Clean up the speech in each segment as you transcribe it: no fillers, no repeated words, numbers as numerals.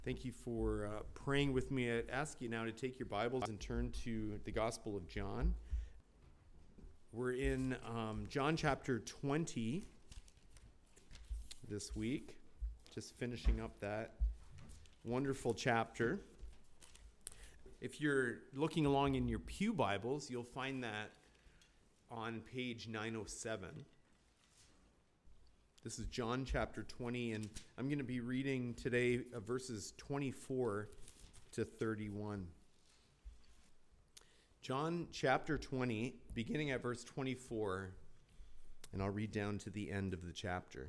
Thank you for praying with me. I'd ask you now to take your Bibles and turn to the Gospel of John. We're in John chapter 20 this week, just finishing up that wonderful chapter. If you're looking along in your pew Bibles, you'll find that on page 907. This is John chapter 20, and I'm going to be reading today verses 24 to 31. John chapter 20, beginning at verse 24, and I'll read down to the end of the chapter.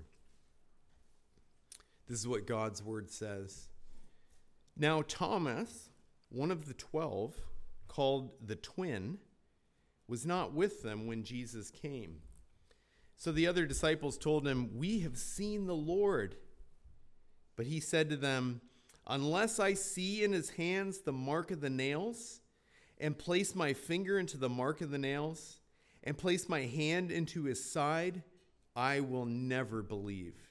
This is what God's word says. Now Thomas, one of the 12, called the twin, was not with them when Jesus came. So the other disciples told him, "We have seen the Lord." But he said to them, "Unless I see in his hands the mark of the nails, and place my finger into the mark of the nails, and place my hand into his side, I will never believe."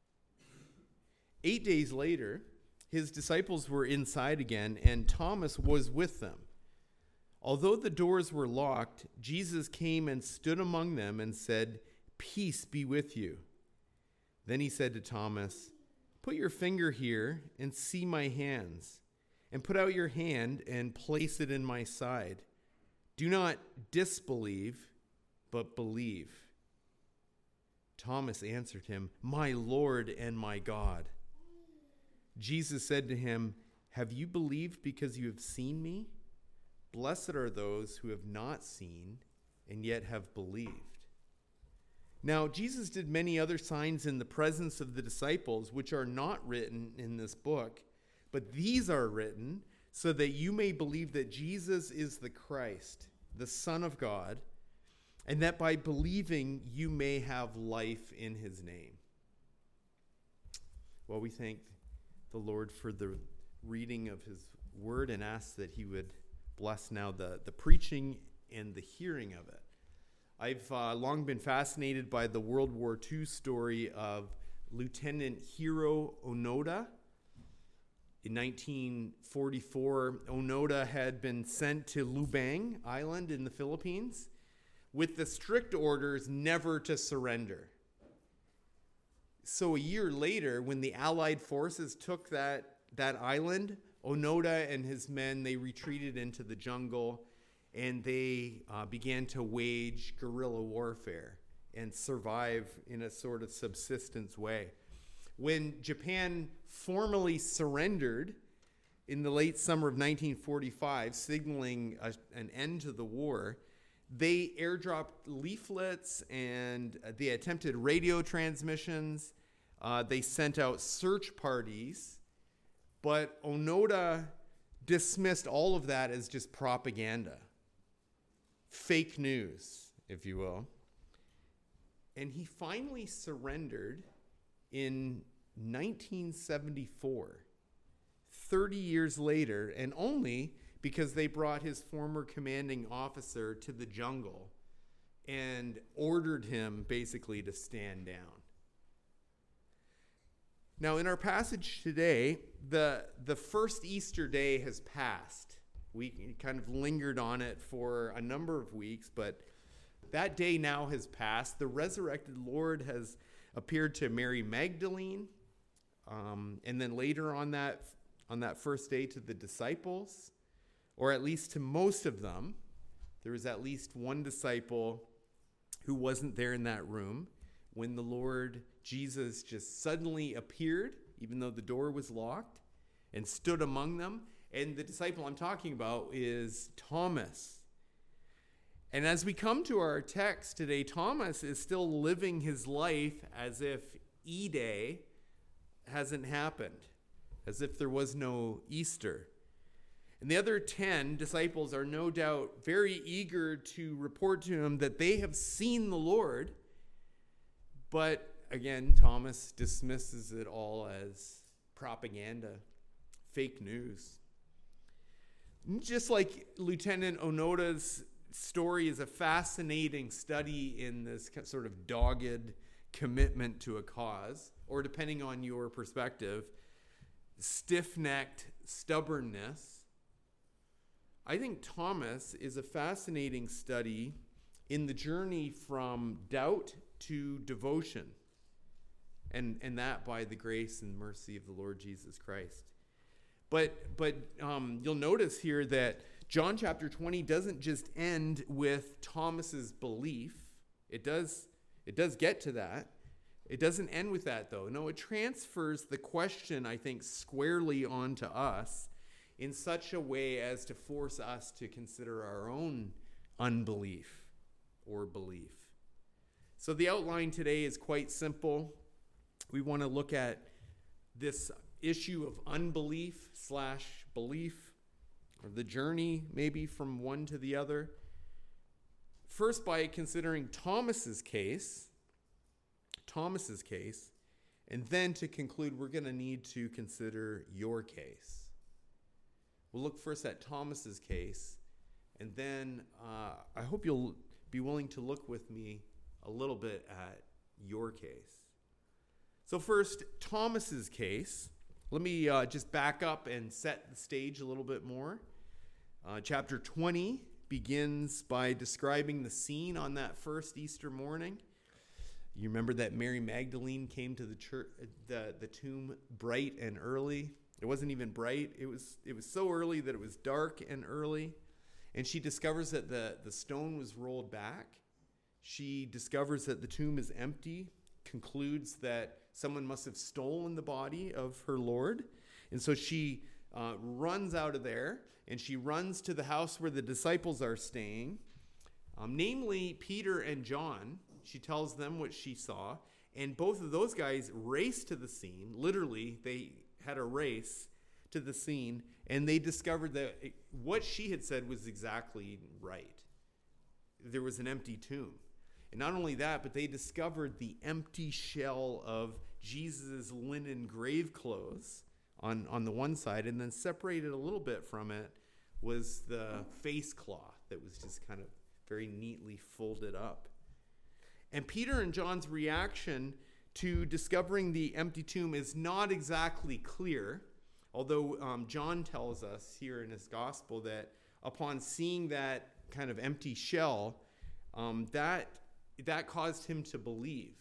8 days later, his disciples were inside again, and Thomas was with them. Although the doors were locked, Jesus came and stood among them and said, "Peace be with you." Then he said to Thomas, "Put your finger here and see my hands, and put out your hand and place it in my side. Do not disbelieve, but believe." Thomas answered him, "My Lord and my God." Jesus said to him, "Have you believed because you have seen me? Blessed are those who have not seen and yet have believed." Now, Jesus did many other signs in the presence of the disciples, which are not written in this book, but these are written so that you may believe that Jesus is the Christ, the Son of God, and that by believing you may have life in his name. Well, we thank the Lord for the reading of his word and ask that he would bless now the preaching and the hearing of it. I've long been fascinated by the World War II story of Lieutenant Hiro Onoda. In 1944, Onoda had been sent to Lubang Island in the Philippines with the strict orders never to surrender. So a year later, when the Allied forces took that island, Onoda and his men, they retreated into the jungle, and they began to wage guerrilla warfare and survive in a sort of subsistence way. When Japan formally surrendered in the late summer of 1945, signaling an end to the war, they airdropped leaflets and they attempted radio transmissions. They sent out search parties, but Onoda dismissed all of that as just propaganda. Fake news, if you will. And he finally surrendered in 1974, 30 years later, and only because they brought his former commanding officer to the jungle and ordered him basically to stand down. Now, in our passage today, the first Easter day has passed. We kind of lingered on it for a number of weeks, but that day now has passed. The resurrected Lord has appeared to Mary Magdalene, and then later on that first day to the disciples, or at least to most of them. There was at least one disciple who wasn't there in that room when the Lord Jesus just suddenly appeared, even though the door was locked, and stood among them. And the disciple I'm talking about is Thomas. And as we come to our text today, Thomas is still living his life as if E-Day hasn't happened, as if there was no Easter. And the other 10 disciples are no doubt very eager to report to him that they have seen the Lord. But again, Thomas dismisses it all as propaganda, fake news. Just like Lieutenant Onoda's story is a fascinating study in this sort of dogged commitment to a cause, or depending on your perspective, stiff-necked stubbornness, I think Thomas is a fascinating study in the journey from doubt to devotion, and that by the grace and mercy of the Lord Jesus Christ. But you'll notice here that John chapter 20 doesn't just end with Thomas's belief. It does get to that. It doesn't end with that, though. No, it transfers the question, I think, squarely onto us in such a way as to force us to consider our own unbelief or belief. So the outline today is quite simple. We want to look at this issue of unbelief/belief, or the journey maybe from one to the other. First, by considering Thomas's case, and then to conclude, we're going to need to consider your case. We'll look first at Thomas's case, and then I hope you'll be willing to look with me a little bit at your case. So first, Thomas's case. Let me just back up and set the stage a little bit more. Chapter 20 begins by describing the scene on that first Easter morning. You remember that Mary Magdalene came to the church, the tomb bright and early. It wasn't even bright. It was so early that it was dark and early. And she discovers that the stone was rolled back. She discovers that the tomb is empty, concludes that someone must have stolen the body of her Lord. And so she runs out of there, and she runs to the house where the disciples are staying, namely Peter and John. She tells them what she saw, and both of those guys race to the scene. Literally, they had a race to the scene, and they discovered that what she had said was exactly right. There was an empty tomb. And not only that, but they discovered the empty shell of Jesus' linen grave clothes on the one side, and then separated a little bit from it was the face cloth that was just kind of very neatly folded up. And Peter and John's reaction to discovering the empty tomb is not exactly clear, although John tells us here in his gospel that upon seeing that kind of empty shell, that caused him to believe.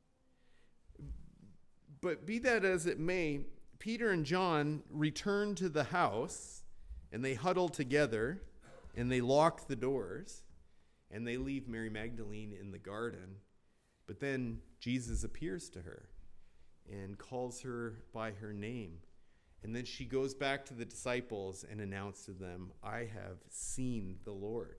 But be that as it may, Peter and John return to the house, and they huddle together, and they lock the doors, and they leave Mary Magdalene in the garden. But then Jesus appears to her and calls her by her name. And then she goes back to the disciples and announces to them, "I have seen the Lord."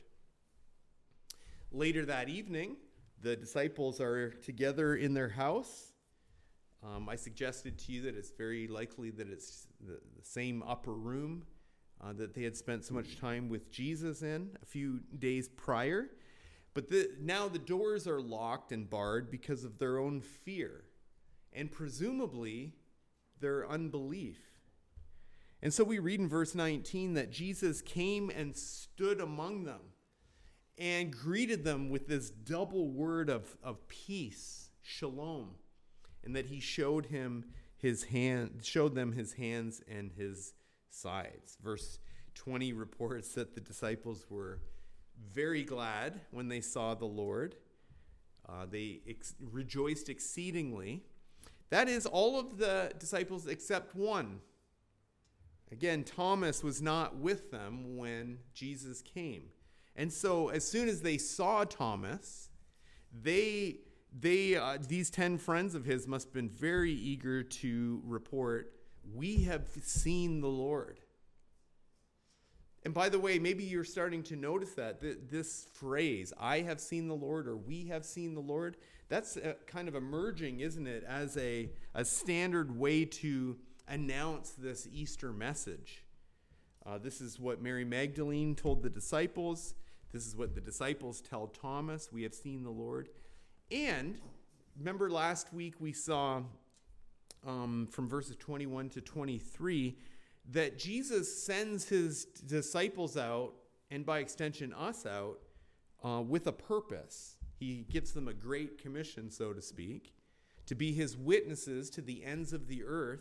Later that evening, the disciples are together in their house. I suggested to you that it's very likely that it's the same upper room that they had spent so much time with Jesus in a few days prior. But now the doors are locked and barred because of their own fear and presumably their unbelief. And so we read in verse 19 that Jesus came and stood among them and greeted them with this double word of peace, shalom, and that he showed them his hands and his sides. Verse 20 reports that the disciples were very glad when they saw the Lord. They rejoiced exceedingly. That is, all of the disciples except one. Again, Thomas was not with them when Jesus came. And so as soon as they saw Thomas, these 10 friends of his must have been very eager to report, "We have seen the Lord." And by the way, maybe you're starting to notice that this phrase, "I have seen the Lord," or "we have seen the Lord," that's kind of emerging, isn't it, as a standard way to announce this Easter message. This is what Mary Magdalene told the disciples. This is what the disciples tell Thomas, "We have seen the Lord." And remember last week we saw from verses 21 to 23 that Jesus sends his disciples out, and by extension us out, with a purpose. He gives them a great commission, so to speak, to be his witnesses to the ends of the earth.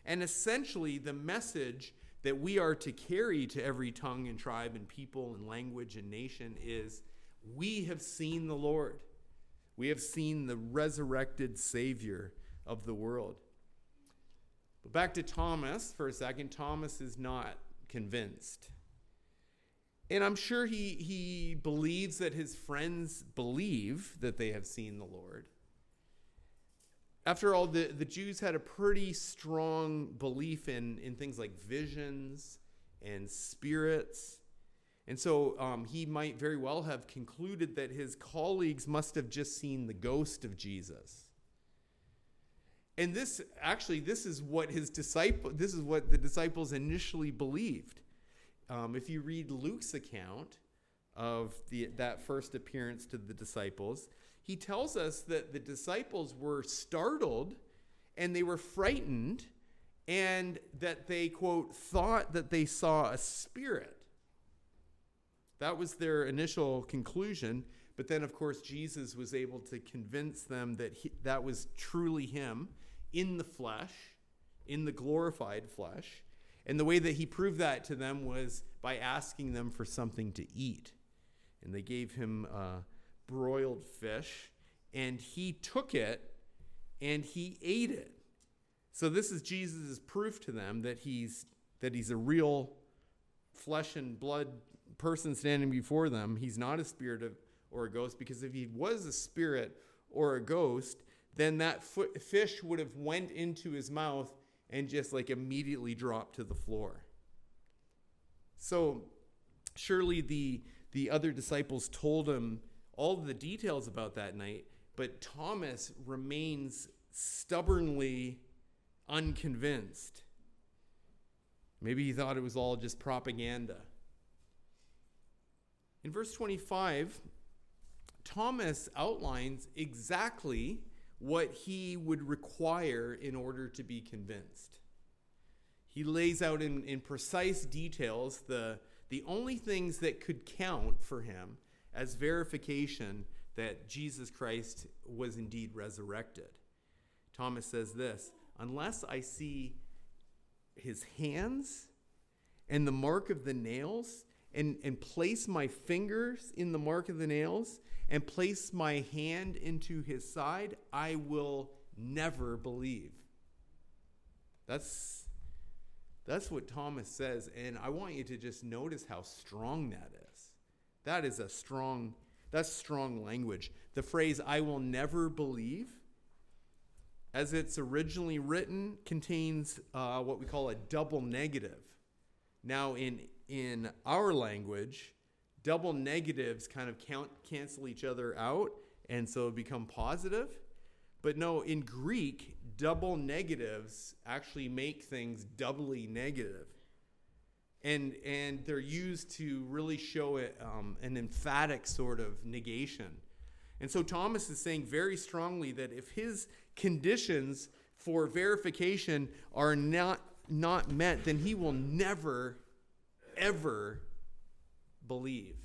And essentially, the message that we are to carry to every tongue and tribe and people and language and nation is, we have seen the Lord. We have seen the resurrected Savior of the world. But back to Thomas for a second. Thomas is not convinced. And I'm sure he believes that his friends believe that they have seen the Lord. After all, the Jews had a pretty strong belief in things like visions and spirits. And so he might very well have concluded that his colleagues must have just seen the ghost of Jesus. And this is what the disciples initially believed. If you read Luke's account of that first appearance to the disciples, he tells us that the disciples were startled and they were frightened, and that they, quote, thought that they saw a spirit. That was their initial conclusion. But then, of course, Jesus was able to convince them that that was truly him in the flesh, in the glorified flesh. And the way that he proved that to them was by asking them for something to eat. And they gave him broiled fish, and he took it and he ate it. So this is Jesus' proof to them that he's a real flesh and blood person standing before them. He's not a spirit or a ghost, because if he was a spirit or a ghost, then that fish would have went into his mouth and just like immediately dropped to the floor. So surely the other disciples told him all the details about that night, but Thomas remains stubbornly unconvinced. Maybe he thought it was all just propaganda. In verse 25, Thomas outlines exactly what he would require in order to be convinced. He lays out in precise details the only things that could count for him as verification that Jesus Christ was indeed resurrected. Thomas says this: unless I see his hands and the mark of the nails, and place my fingers in the mark of the nails, and place my hand into his side, I will never believe. That's what Thomas says, and I want you to just notice how strong that is. That's strong language. The phrase, I will never believe, as it's originally written, contains what we call a double negative. Now, in our language, double negatives kind of cancel each other out, and so become positive. But no, in Greek, double negatives actually make things doubly negative. And they're used to really show an emphatic sort of negation. And so Thomas is saying very strongly that if his conditions for verification are not met, then he will never, ever believe.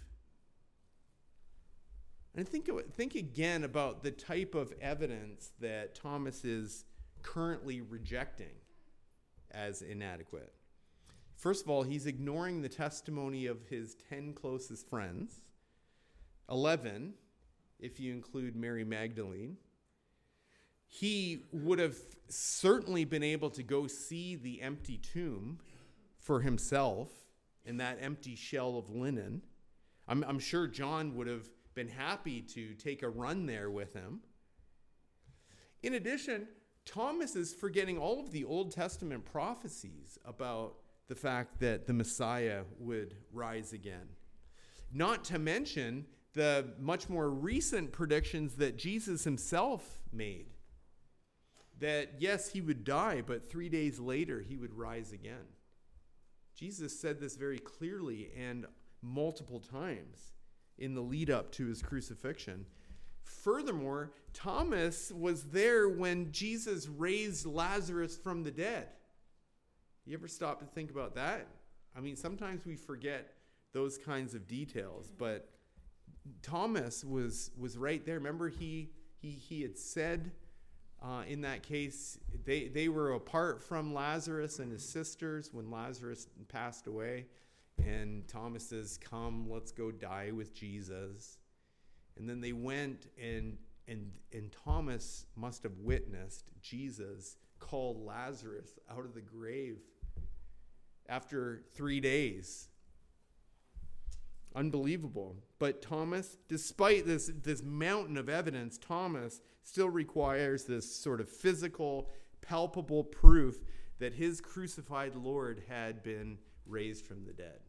And think again about the type of evidence that Thomas is currently rejecting as inadequate. First of all, he's ignoring the testimony of his 10 closest friends, 11 if you include Mary Magdalene. He would have certainly been able to go see the empty tomb for himself and that empty shell of linen. I'm sure John would have been happy to take a run there with him. In addition, Thomas is forgetting all of the Old Testament prophecies about the fact that the Messiah would rise again. Not to mention the much more recent predictions that Jesus himself made. That yes, he would die, but 3 days later he would rise again. Jesus said this very clearly and multiple times in the lead up to his crucifixion. Furthermore, Thomas was there when Jesus raised Lazarus from the dead. You ever stop to think about that? I mean, sometimes we forget those kinds of details, but Thomas was right there. Remember, he had said In that case, they were apart from Lazarus and his sisters when Lazarus passed away. And Thomas says, "Come, let's go die with Jesus." And then they went, and Thomas must have witnessed Jesus call Lazarus out of the grave after 3 days. Unbelievable. But Thomas, despite this mountain of evidence, Thomas still requires this sort of physical, palpable proof that his crucified Lord had been raised from the dead.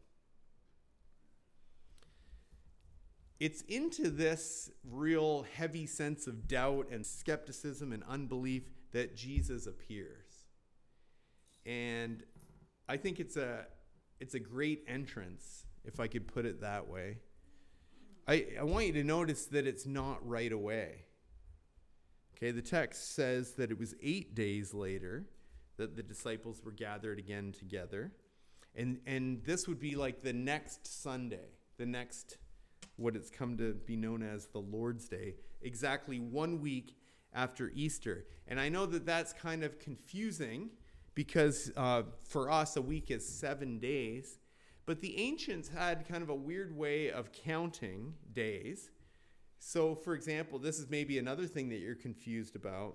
It's into this real heavy sense of doubt and skepticism and unbelief that Jesus appears. And I think it's a great entrance, if I could put it that way. I want you to notice that it's not right away. Okay, the text says that it was 8 days later that the disciples were gathered again together. And this would be like the next Sunday, what it's come to be known as the Lord's Day, exactly 1 week after Easter. And I know that that's kind of confusing because for us, a week is 7 days. But the ancients had kind of a weird way of counting days. So, for example, this is maybe another thing that you're confused about.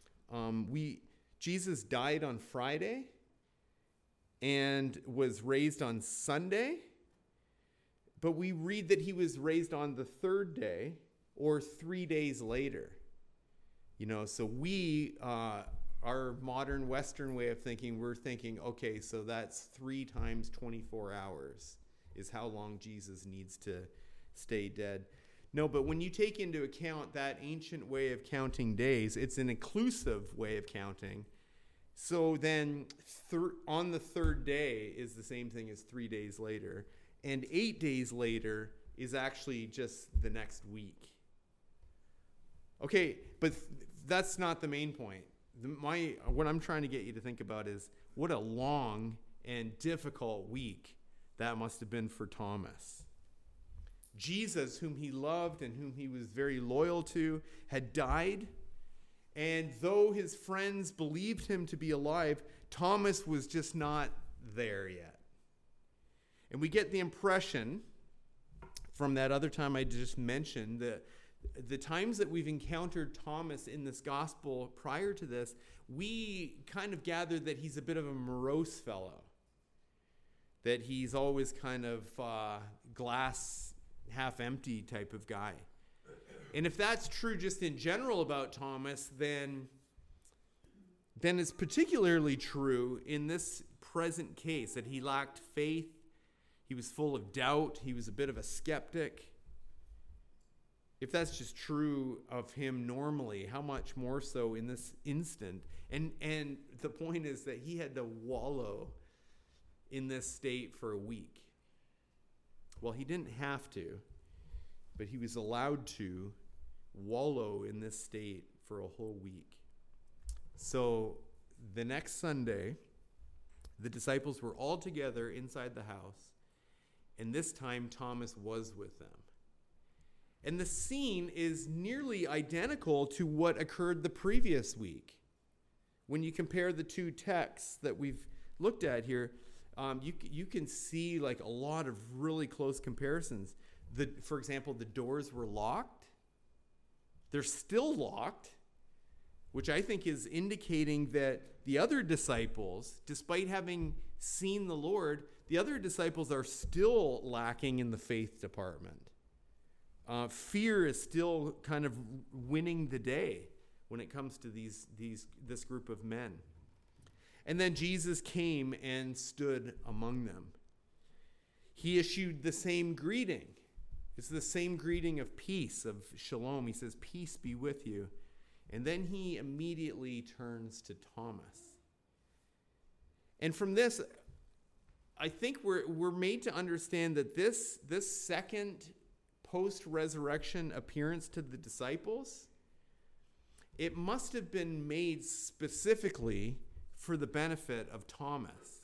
Jesus died on Friday and was raised on Sunday. But we read that he was raised on the third day or 3 days later. So our modern Western way of thinking, we're thinking, okay, so that's 3 times 24 hours is how long Jesus needs to stay dead. No, but when you take into account that ancient way of counting days, it's an inclusive way of counting. So then on the third day is the same thing as 3 days later. And 8 days later is actually just the next week. Okay, but that's not the main point. What I'm trying to get you to think about is what a long and difficult week that must have been for Thomas. Jesus, whom he loved and whom he was very loyal to, had died. And though his friends believed him to be alive, Thomas was just not there yet. And we get the impression from that other time I just mentioned that the times that we've encountered Thomas in this gospel prior to this, we kind of gathered that he's a bit of a morose fellow. That he's always kind of glass half empty type of guy. And if that's true just in general about Thomas, then it's particularly true in this present case, that he lacked faith. He was full of doubt. He was a bit of a skeptic. If that's just true of him normally, how much more so in this instant? And the point is that he had to wallow in this state for a week. Well, he didn't have to, but he was allowed to wallow in this state for a whole week. So the next Sunday, the disciples were all together inside the house. And this time, Thomas was with them. And the scene is nearly identical to what occurred the previous week. When you compare the two texts that we've looked at here, you can see like a lot of really close comparisons. For example, the doors were locked. They're still locked, which I think is indicating that the other disciples, despite having seen the Lord, the other disciples are still lacking in the faith department. Fear is still kind of winning the day when it comes to this group of men. And then Jesus came and stood among them. He issued the same greeting. It's the same greeting of peace, of shalom. He says, "Peace be with you." And then he immediately turns to Thomas. And from this, I think we're made to understand that this second post-resurrection appearance to the disciples, it must have been made specifically for the benefit of Thomas.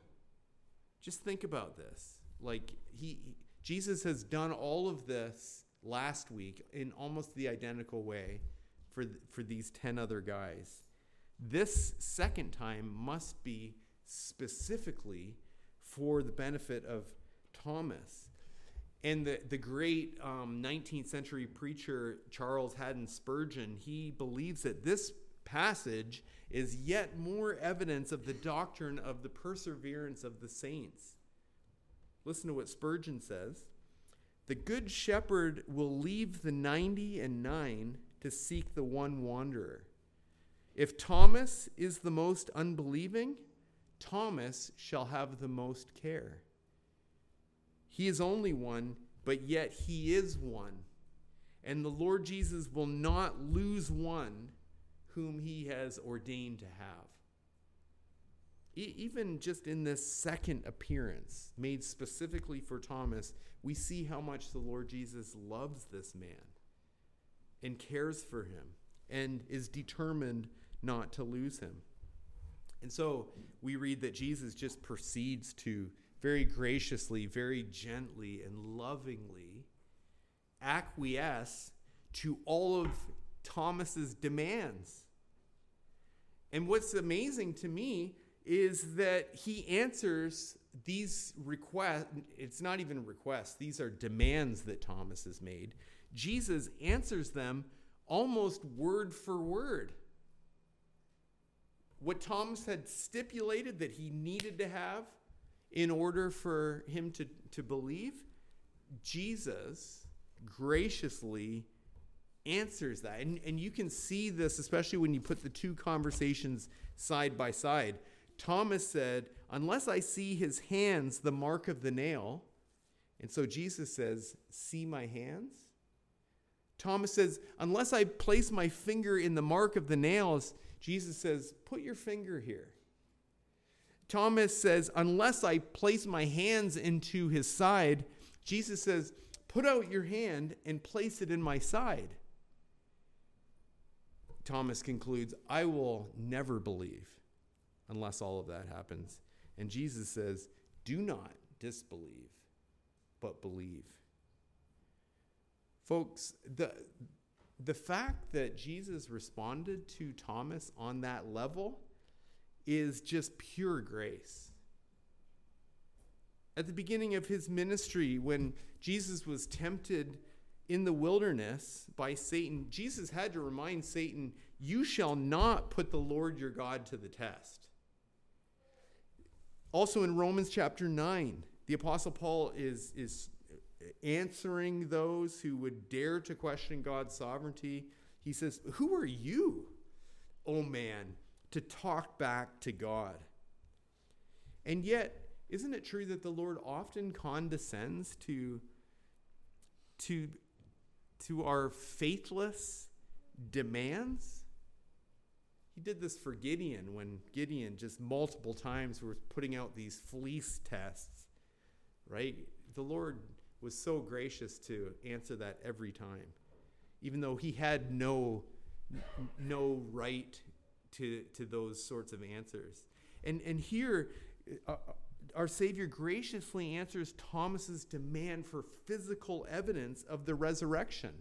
Just think about this. Like Jesus has done all of this last week in almost the identical way for these 10 other guys. This second time must be specifically for the benefit of Thomas. And the great 19th century preacher Charles Haddon Spurgeon, he believes that this passage is yet more evidence of the doctrine of the perseverance of the saints. Listen to what Spurgeon says. The good shepherd will leave the 99 to seek the one wanderer. If Thomas is the most unbelieving, Thomas shall have the most care. He is only one, but yet he is one. And the Lord Jesus will not lose one whom he has ordained to have. Even just in this second appearance made specifically for Thomas, we see how much the Lord Jesus loves this man and cares for him and is determined not to lose him. And so we read that Jesus just proceeds to very graciously, very gently, and lovingly acquiesce to all of Thomas's demands. And what's amazing to me is that he answers these requests. It's not even requests. These are demands that Thomas has made. Jesus answers them almost word for word. What Thomas had stipulated that he needed to have in order for him to believe, Jesus graciously answers that. And you can see this, especially when you put the two conversations side by side. Thomas said, unless I see his hands, the mark of the nail. And so Jesus says, see my hands? Thomas says, unless I place my finger in the mark of the nails, Jesus says, put your finger here. Thomas says, unless I place my hands into his side, Jesus says, put out your hand and place it in my side. Thomas concludes, I will never believe unless all of that happens. And Jesus says, do not disbelieve, but believe. Folks, the fact that Jesus responded to Thomas on that level is just pure grace. At the beginning of his ministry, when Jesus was tempted in the wilderness by Satan, Jesus had to remind Satan, you shall not put the Lord your God to the test. Also in Romans chapter 9, the Apostle Paul is answering those who would dare to question God's sovereignty. He says, who are you, O man, to talk back to God? And yet, isn't it true that the Lord often condescends to our faithless demands? He did this for Gideon when Gideon just multiple times was putting out these fleece tests, right? The Lord was so gracious to answer that every time, even though he had no right to those sorts of answers. And here, our Savior graciously answers Thomas's demand for physical evidence of the resurrection.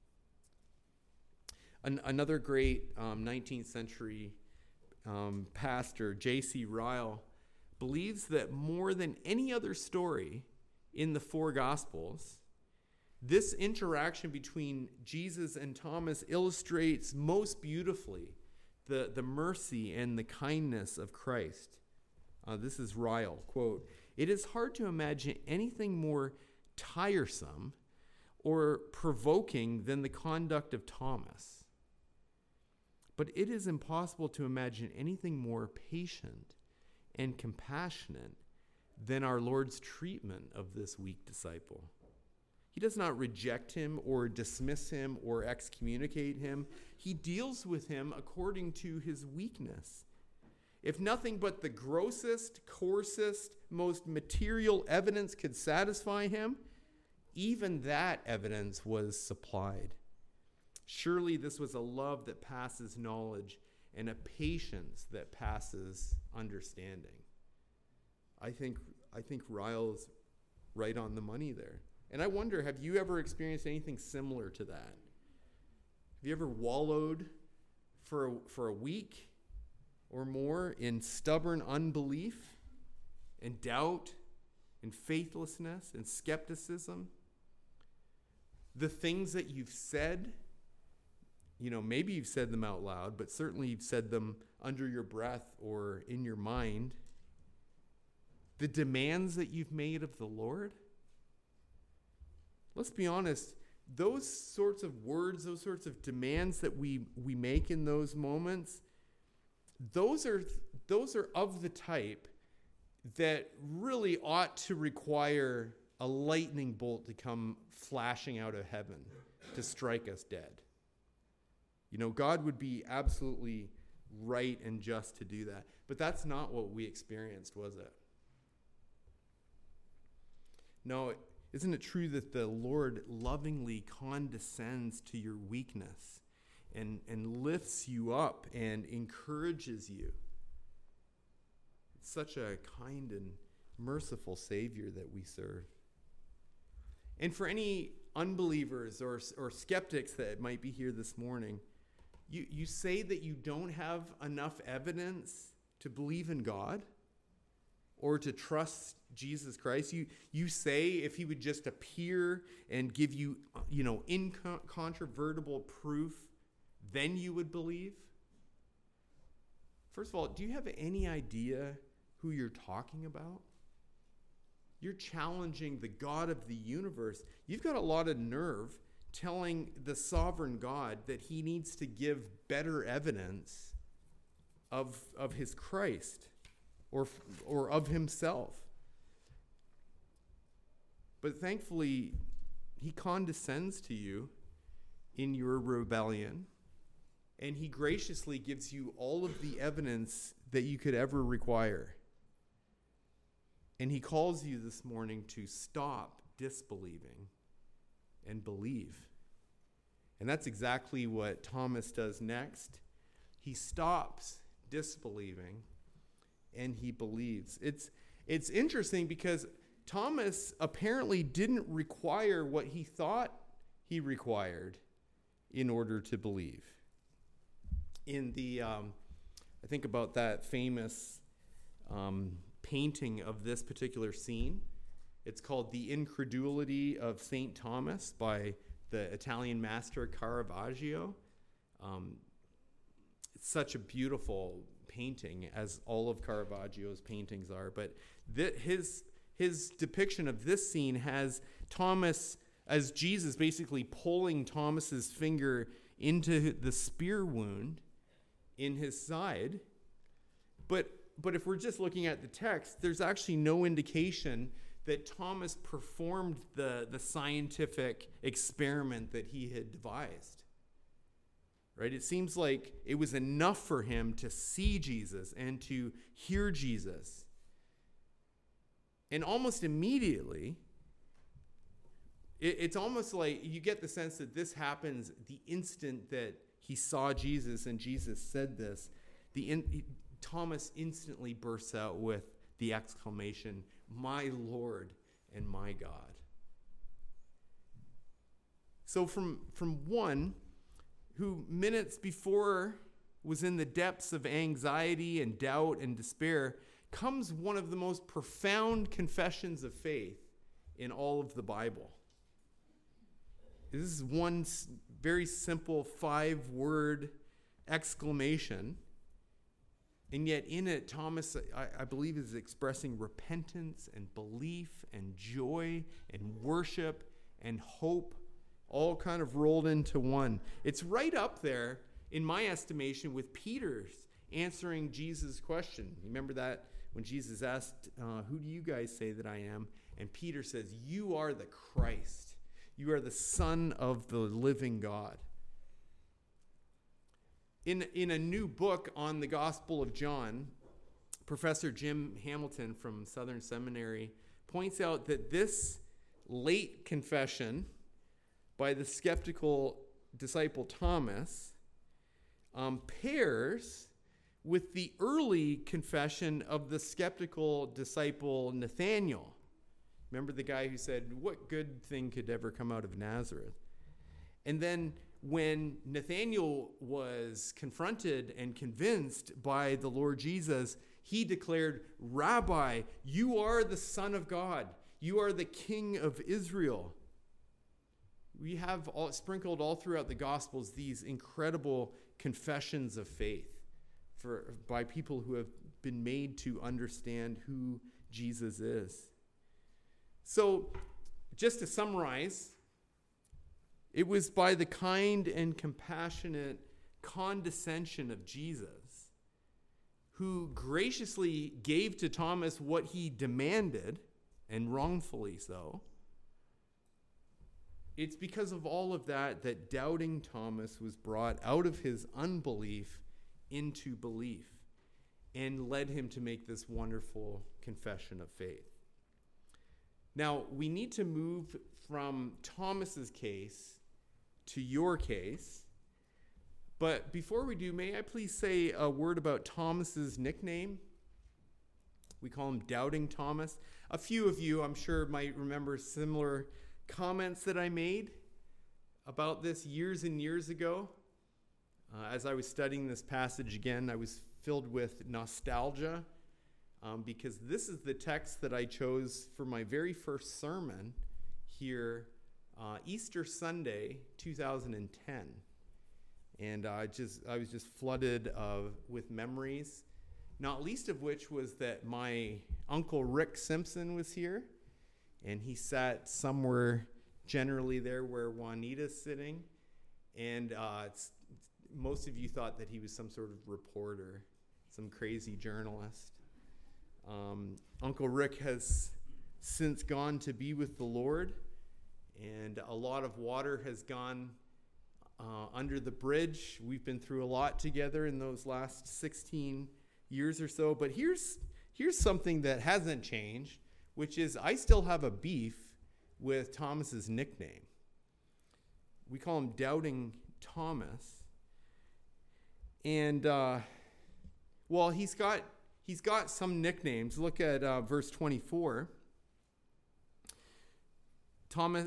Another great 19th century pastor, J.C. Ryle, believes that more than any other story in the four Gospels, this interaction between Jesus and Thomas illustrates most beautifully the mercy and the kindness of Christ. This is Ryle, quote, "It is hard to imagine anything more tiresome or provoking than the conduct of Thomas. But it is impossible to imagine anything more patient and compassionate than our Lord's treatment of this weak disciple. He does not reject him or dismiss him or excommunicate him. He deals with him according to his weakness. If nothing but the grossest, coarsest, most material evidence could satisfy him, even that evidence was supplied. Surely this was a love that passes knowledge and a patience that passes understanding." I think Ryle's right on the money there. And I wonder, have you ever experienced anything similar to that? Have you ever wallowed for a week or more in stubborn unbelief and doubt and faithlessness and skepticism? The things that you've said, maybe you've said them out loud, but certainly you've said them under your breath or in your mind. The demands that you've made of the Lord. Let's be honest, those sorts of words, those sorts of demands that we make in those moments, those are of the type that really ought to require a lightning bolt to come flashing out of heaven to strike us dead. God would be absolutely right and just to do that. But that's not what we experienced, was it? No, isn't it true that the Lord lovingly condescends to your weakness and lifts you up and encourages you? It's such a kind and merciful Savior that we serve. And for any unbelievers or skeptics that might be here this morning, you say that you don't have enough evidence to believe in God or to trust Jesus Christ. You say if he would just appear and give you, incontrovertible proof, then you would believe. First of all, do you have any idea who you're talking about? You're challenging the God of the universe. You've got a lot of nerve telling the sovereign God that he needs to give better evidence of his Christ or of himself. But thankfully, he condescends to you in your rebellion, and he graciously gives you all of the evidence that you could ever require. And he calls you this morning to stop disbelieving and believe. And that's exactly what Thomas does next. He stops disbelieving and he believes. It's interesting because Thomas apparently didn't require what he thought he required in order to believe. In the, I think about that famous painting of this particular scene. It's called The Incredulity of St. Thomas by the Italian master Caravaggio. It's such a beautiful painting, as all of Caravaggio's paintings are. But his depiction of this scene has Thomas, as Jesus basically pulling Thomas's finger into the spear wound in his side. But if we're just looking at the text, there's actually no indication that Thomas performed the scientific experiment that he had devised. Right? It seems like it was enough for him to see Jesus and to hear Jesus. And almost immediately, it's almost like you get the sense that this happens the instant that he saw Jesus and Jesus said this. Thomas instantly bursts out with the exclamation, "My Lord and my God." So from one who minutes before was in the depths of anxiety and doubt and despair comes one of the most profound confessions of faith in all of the Bible. This is one very simple 5-word exclamation. And yet in it, Thomas, I believe, is expressing repentance and belief and joy and worship and hope, all kind of rolled into one. It's right up there, in my estimation, with Peter's answering Jesus' question. Remember that when Jesus asked, who do you guys say that I am? And Peter says, you are the Christ. You are the Son of the living God. In a new book on the Gospel of John, Professor Jim Hamilton from Southern Seminary points out that this late confession by the skeptical disciple Thomas pairs with the early confession of the skeptical disciple Nathanael. Remember the guy who said, what good thing could ever come out of Nazareth? And then when Nathanael was confronted and convinced by the Lord Jesus, he declared, "Rabbi, you are the Son of God. You are the King of Israel." We have sprinkled all throughout the Gospels these incredible confessions of faith by people who have been made to understand who Jesus is. So, just to summarize, it was by the kind and compassionate condescension of Jesus, who graciously gave to Thomas what he demanded, and wrongfully so. It's because of all of that that doubting Thomas was brought out of his unbelief into belief and led him to make this wonderful confession of faith. Now, we need to move from Thomas's case to your case. But before we do, may I please say a word about Thomas's nickname? We call him Doubting Thomas. A few of you, I'm sure, might remember similar comments that I made about this years and years ago. As I was studying this passage again, I was filled with nostalgia because this is the text that I chose for my very first sermon here Easter Sunday 2010. And I was just flooded with memories, not least of which was that my Uncle Rick Simpson was here, and he sat somewhere generally there where Juanita's sitting. And most of you thought that he was some sort of reporter, some crazy journalist. Uncle Rick has since gone to be with the Lord, and a lot of water has gone under the bridge. We've been through a lot together in those last 16 years or so. But here's something that hasn't changed, which is I still have a beef with Thomas's nickname. We call him Doubting Thomas. And well, he's got some nicknames. Look at verse 24. Thomas,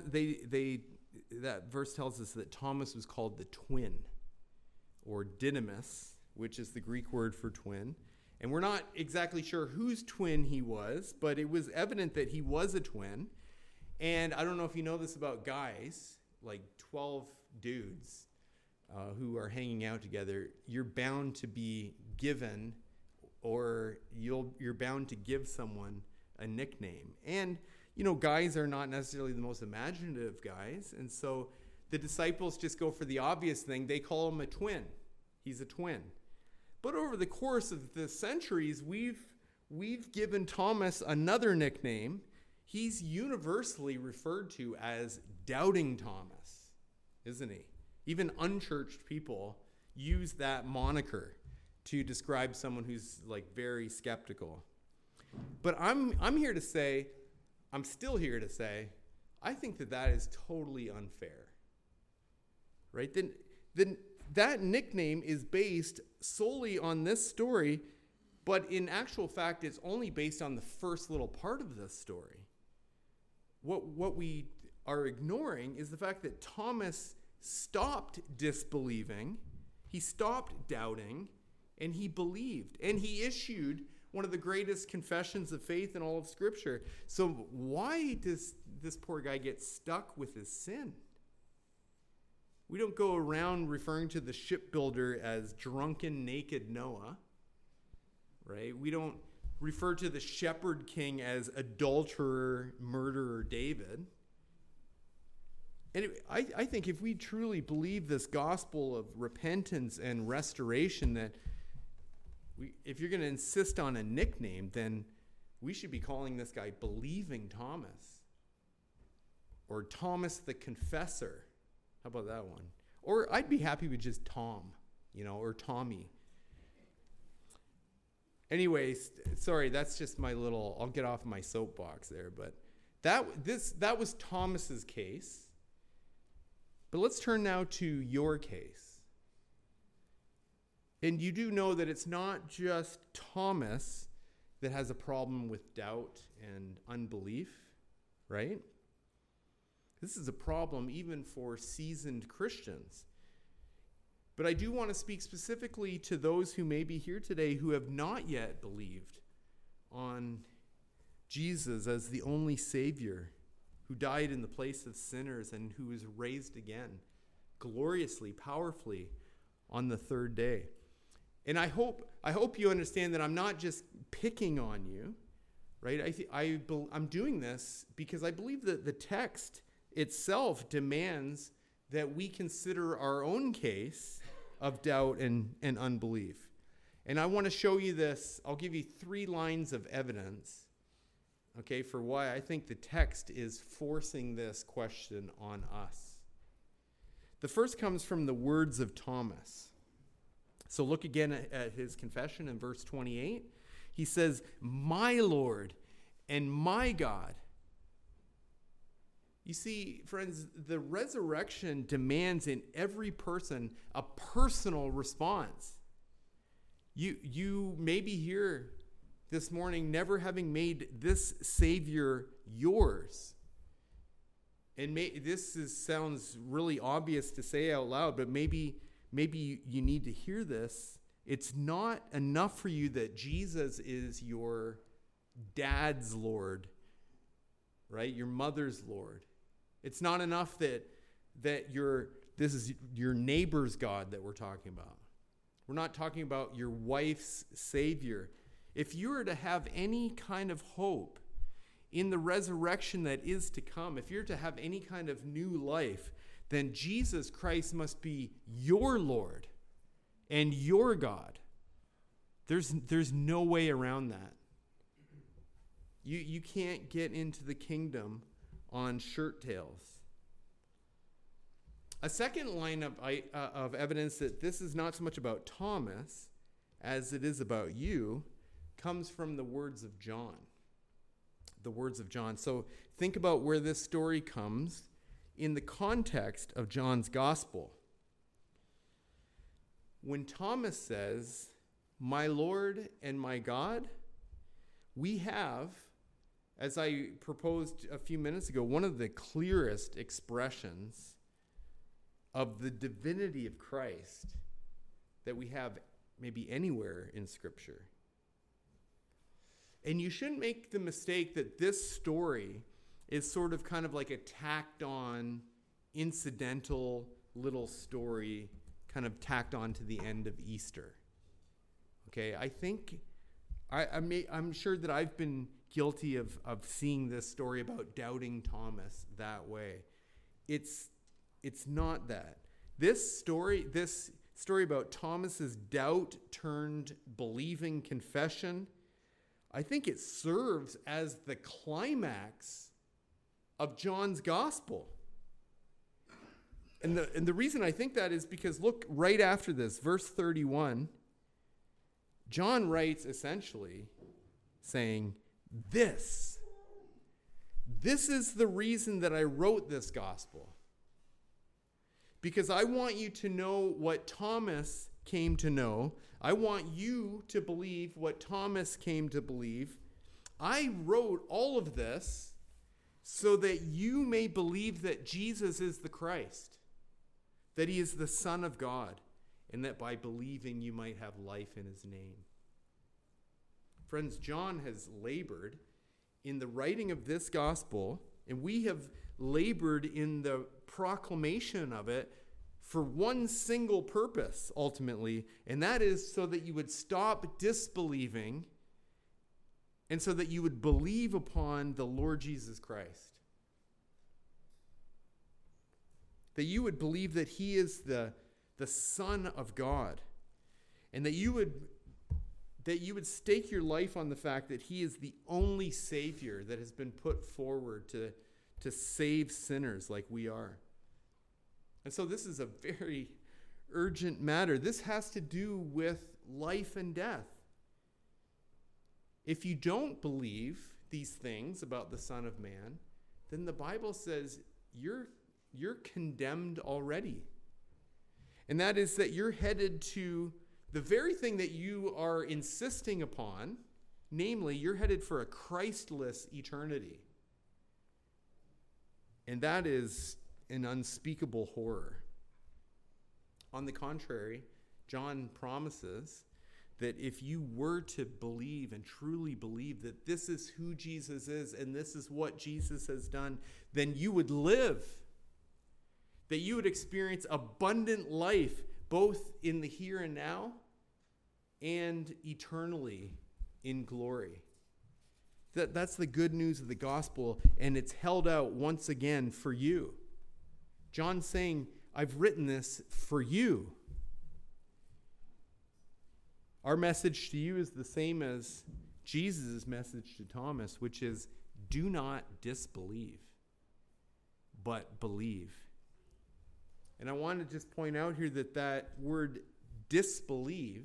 that verse tells us that Thomas was called the twin, or Didymus, which is the Greek word for twin. And we're not exactly sure whose twin he was, but it was evident that he was a twin. And I don't know if you know this about guys, like 12 dudes who are hanging out together, you're bound to be given, or you're bound to give someone a nickname. And you know, guys are not necessarily the most imaginative guys, and so the disciples just go for the obvious thing. They call him a twin. He's a twin. But over the course of the centuries, we've given Thomas another nickname. He's universally referred to as Doubting Thomas, isn't he? Even unchurched people use that moniker to describe someone who's like very skeptical. But I'm still here to say, I think that is totally unfair, right? Then that nickname is based solely on this story, but in actual fact, it's only based on the first little part of this story. What we are ignoring is the fact that Thomas stopped disbelieving, he stopped doubting, and he believed, and he issued one of the greatest confessions of faith in all of Scripture. So why does this poor guy get stuck with his sin? We don't go around referring to the shipbuilder as drunken, naked Noah, right? We don't refer to the shepherd king as adulterer, murderer David. And I think if we truly believe this gospel of repentance and restoration, that if you're going to insist on a nickname, then we should be calling this guy Believing Thomas, or Thomas the Confessor. How about that one? Or I'd be happy with just Tom, or Tommy. Anyways, sorry, that's just my little, I'll get off my soapbox there, but that was Thomas's case. But let's turn now to your case. And you do know that it's not just Thomas that has a problem with doubt and unbelief, right? This is a problem even for seasoned Christians. But I do want to speak specifically to those who may be here today who have not yet believed on Jesus as the only Savior who died in the place of sinners and who was raised again gloriously, powerfully on the third day. And I hope you understand that I'm not just picking on you, right? I'm doing this because I believe that the text itself demands that we consider our own case of doubt and unbelief. And I want to show you this. I'll give you 3 lines of evidence, okay, for why I think the text is forcing this question on us. The first comes from the words of Thomas. So look again at his confession in verse 28. He says, "My Lord and my God." You see, friends, the resurrection demands in every person a personal response. You may be here this morning never having made this Savior yours. And sounds really obvious to say out loud, but maybe you need to hear this. It's not enough for you that Jesus is your dad's Lord, right? Your mother's Lord. It's not enough that this is your neighbor's God that we're talking about. We're not talking about your wife's Savior. If you are to have any kind of hope in the resurrection that is to come, if you're to have any kind of new life, then Jesus Christ must be your Lord and your God. There's no way around that. You can't get into the kingdom on shirt tails. A second line of evidence that this is not so much about Thomas as it is about you comes from the words of John. The words of John. So think about where this story comes in the context of John's gospel. When Thomas says, "My Lord and my God," we have, as I proposed a few minutes ago, one of the clearest expressions of the divinity of Christ that we have maybe anywhere in Scripture. And you shouldn't make the mistake that this story is sort of kind of like a tacked on, incidental little story kind of tacked on to the end of Easter. Okay, I think, I'm sure that I've been guilty of seeing this story about doubting Thomas that way. It's not that. This story about Thomas's doubt turned believing confession, I think it serves as the climax of John's gospel. And the reason I think that is because look right after this, verse 31, John writes essentially saying, This is the reason that I wrote this gospel. Because I want you to know what Thomas came to know. I want you to believe what Thomas came to believe. I wrote all of this so that you may believe that Jesus is the Christ, that he is the Son of God, and that by believing you might have life in his name. Friends, John has labored in the writing of this gospel, and we have labored in the proclamation of it for one single purpose, ultimately, and that is so that you would stop disbelieving and so that you would believe upon the Lord Jesus Christ. That you would believe that he is the Son of God, and that you would stake your life on the fact that he is the only Savior that has been put forward to save sinners like we are. And so this is a very urgent matter. This has to do with life and death. If you don't believe these things about the Son of Man, then the Bible says you're condemned already. And that is that you're headed to the very thing that you are insisting upon, namely, you're headed for a Christless eternity. And that is an unspeakable horror. On the contrary, John promises that if you were to believe and truly believe that this is who Jesus is and this is what Jesus has done, then you would live. That you would experience abundant life, both in the here and now and eternally in glory. That's the good news of the gospel, and it's held out once again for you. John's saying, I've written this for you. Our message to you is the same as Jesus' message to Thomas, which is, do not disbelieve, but believe. And I want to just point out here that word disbelieve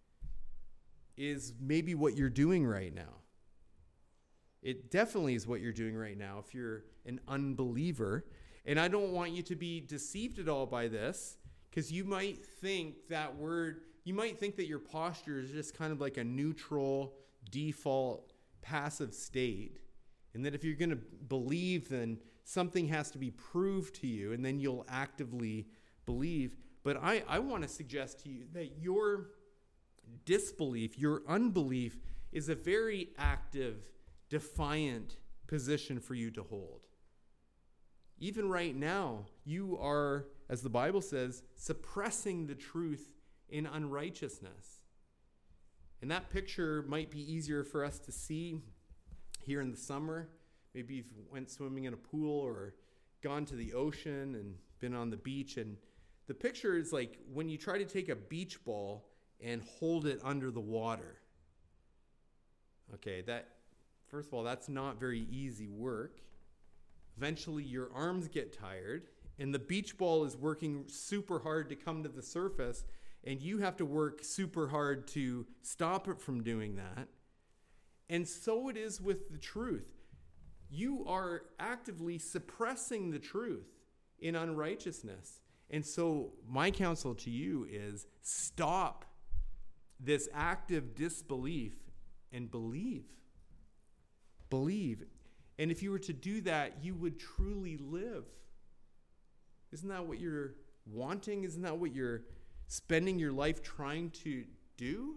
is maybe what you're doing right now. It definitely is what you're doing right now if you're an unbeliever. And I don't want you to be deceived at all by this, because you might think that your posture is just kind of like a neutral, default, passive state. And that if you're going to believe, then something has to be proved to you, and then you'll actively believe. But I want to suggest to you that your disbelief, your unbelief, is a very active, defiant position for you to hold. Even right now, you are, as the Bible says, suppressing the truth in unrighteousness. And that picture might be easier for us to see here in the summer. Maybe you've went swimming in a pool or gone to the ocean and been on the beach. And the picture is like when you try to take a beach ball and hold it under the water. Okay, first of all, that's not very easy work. Eventually, your arms get tired, and the beach ball is working super hard to come to the surface, and you have to work super hard to stop it from doing that. And so it is with the truth. You are actively suppressing the truth in unrighteousness. And so my counsel to you is stop this active disbelief and believe. Believe. And if you were to do that, you would truly live. Isn't that what you're wanting? Isn't that what you're spending your life trying to do?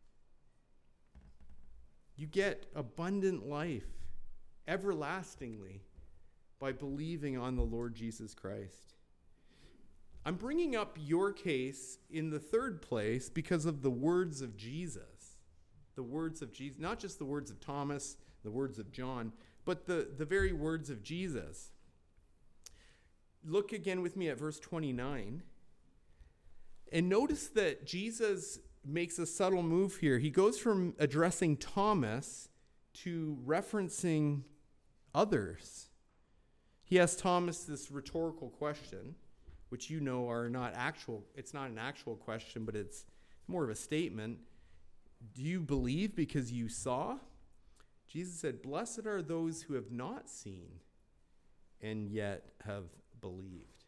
You get abundant life everlastingly by believing on the Lord Jesus Christ. I'm bringing up your case in the third place because of the words of Jesus. The words of Jesus, not just the words of Thomas, the words of John, but the very words of Jesus. Look again with me at verse 29. And notice that Jesus makes a subtle move here. He goes from addressing Thomas to referencing others. He asks Thomas this rhetorical question, which you know it's not an actual question, but it's more of a statement. Do you believe because you saw? Jesus said, blessed are those who have not seen and yet have believed.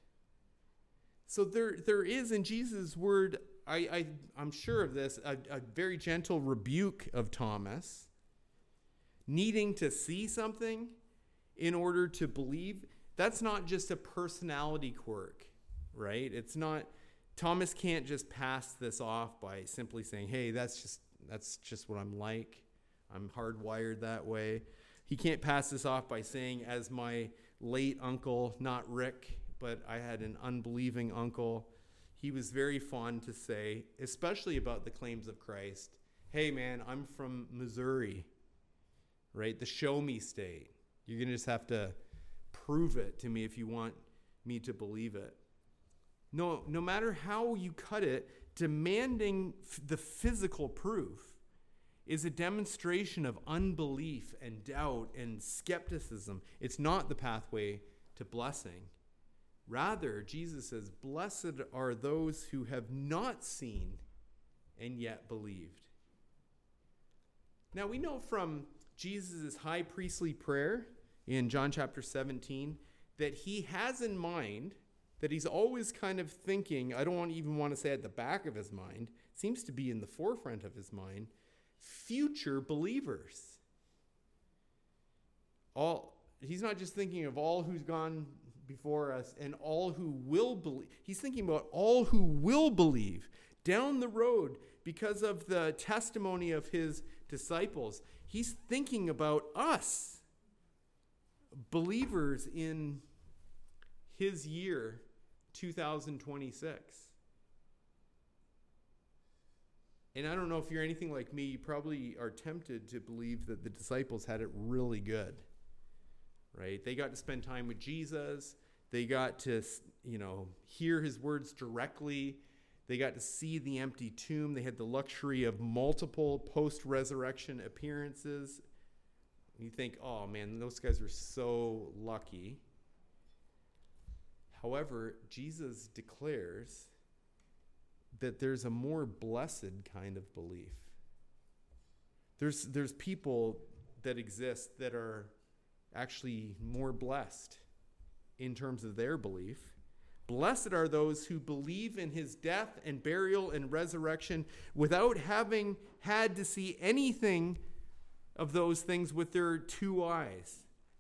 So there is in Jesus' word, I'm sure of this, a very gentle rebuke of Thomas, needing to see something in order to believe. That's not just a personality quirk, right? It's not, Thomas can't just pass this off by simply saying, hey, that's just what I'm like. I'm hardwired that way. He can't pass this off by saying, as my late uncle, not Rick, but I had an unbelieving uncle. He was very fond to say, especially about the claims of Christ, hey man, I'm from Missouri, right? The show me state. You're going to just have to prove it to me if you want me to believe it. No matter how you cut it, demanding the physical proof is a demonstration of unbelief and doubt and skepticism. It's not the pathway to blessing. Rather, Jesus says, blessed are those who have not seen and yet believed. Now we know from Jesus' high priestly prayer in John chapter 17 that he has in mind, that he's always kind of thinking, I don't even want to say at the back of his mind, seems to be in the forefront of his mind, future believers. He's not just thinking of all who's gone before us and all who will believe. He's thinking about all who will believe down the road because of the testimony of his disciples. He's thinking about us, believers in his year 2026. And I don't know if you're anything like me, you probably are tempted to believe that the disciples had it really good, right? They got to spend time with Jesus. They got to, hear his words directly. They got to see the empty tomb. They had the luxury of multiple post-resurrection appearances. You think, oh man, those guys are so lucky. However, Jesus declares that there's a more blessed kind of belief. There's people that exist that are actually more blessed in terms of their belief. Blessed are those who believe in his death and burial and resurrection without having had to see anything of those things with their two eyes.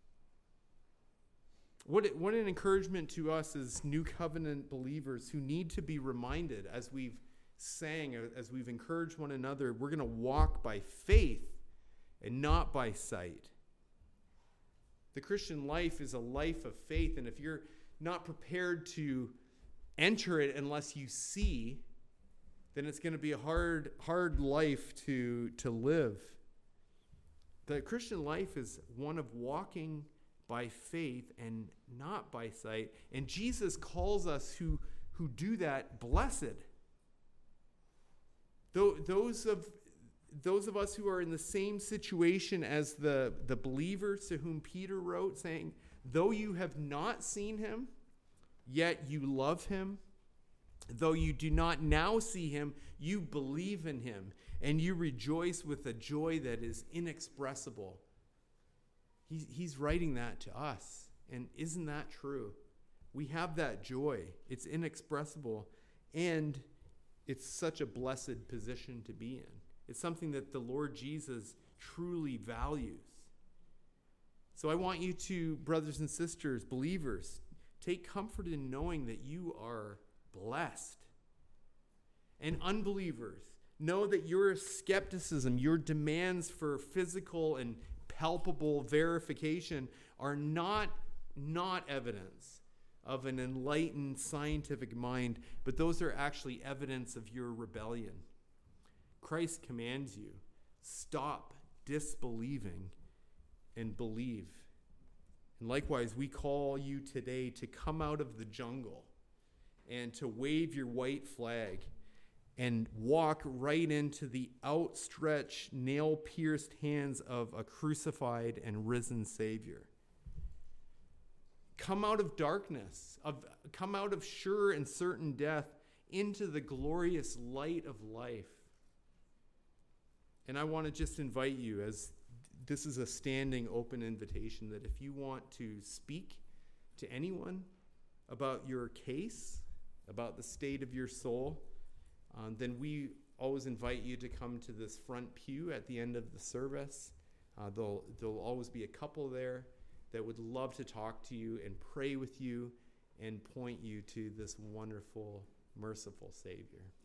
What an encouragement to us as New Covenant believers who need to be reminded, as we've sang, as we've encouraged one another, we're going to walk by faith and not by sight. The Christian life is a life of faith, and if you're not prepared to enter it unless you see, then it's going to be a hard life to live. The Christian life is one of walking by faith and not by sight. And Jesus calls us who do that blessed. Those of us who are in the same situation as the believers to whom Peter wrote, saying, though you have not seen him, yet you love him. Though you do not now see him, you believe in him, and you rejoice with a joy that is inexpressible. He's writing that to us. And isn't that true? We have that joy. It's inexpressible. And it's such a blessed position to be in. It's something that the Lord Jesus truly values. So I want you to, brothers and sisters, believers, take comfort in knowing that you are blessed. And unbelievers, know that your skepticism, your demands for physical and palpable verification are not evidence of an enlightened scientific mind, but those are actually evidence of your rebellion. Christ commands you, stop disbelieving and believe. And likewise, we call you today to come out of the jungle and to wave your white flag and walk right into the outstretched, nail-pierced hands of a crucified and risen Savior. Come out of darkness, come out of sure and certain death into the glorious light of life. And I want to just invite you, as this is a standing open invitation, that if you want to speak to anyone about your case, about the state of your soul, then we always invite you to come to this front pew at the end of the service. There'll always be a couple there that would love to talk to you and pray with you and point you to this wonderful, merciful Savior.